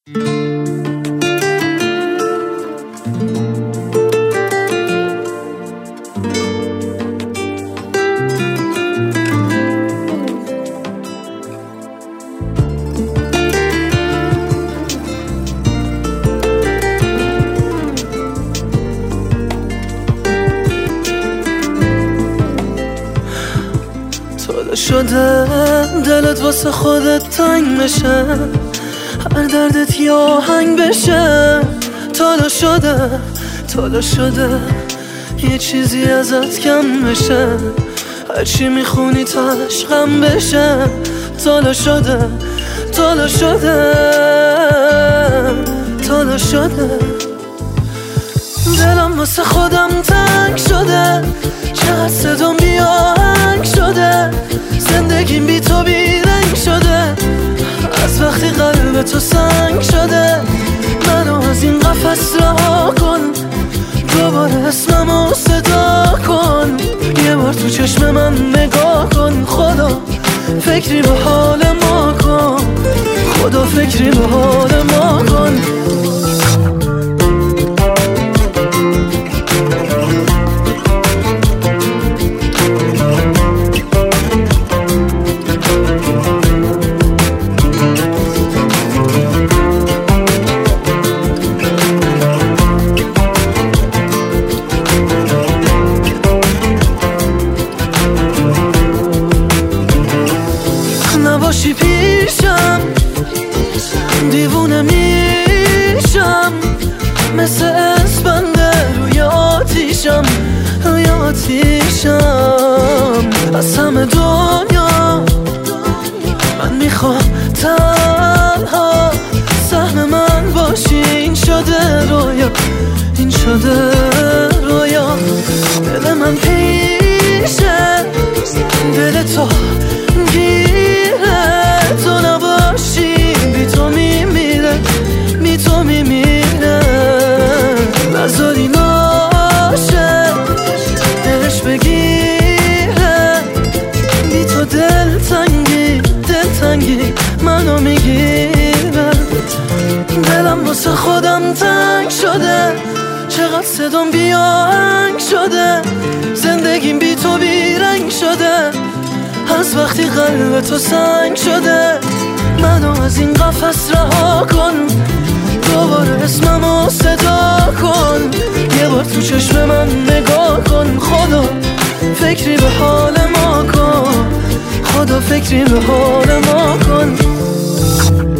شده دلت واسه خودت تنگ بشه، هر دردت یه آهنگ بشه. تالا شده یه چیزی ازت کم بشه، هرچی میخونی تاش غم بشه. تالا شده دلم واسه خودم تنگ شده، چقدر صدام بی آهنگ شده. زندگیم بی تو بی رنگ شده، از وقتی قلب تو سنگ شده. منو از این قفس رها کن، دوباره اسممو صدا کن. یه بار تو چشم من نگاه کن، خدا فکری به حال ما کن، خدا فکری به حال ما کن. نباشی پیشم دیوونه میشم، مثل اسپند روی آتیشم. از همه دنیا من میخوام تنها سهم من باشی. این شده رویا دل من پیشه، دل تو گیره. تو نباشی بی تو میمیره. نذاری ناشه دلش بگیره، بی تو دلتنگی منو میگیره. دلم واسه خودم تنگ شده، چقدر صدام بی آهنگ شده. زندگیم بی تو بی رنگ شده، از وقتی قلب تو سنگ شده. منو از این قفس رها کن، دوباره اسممو صدا کن. یه بار تو چشم من نگاه کن، خدا فکری به حال ما کن، خدا فکری به حال ما کن.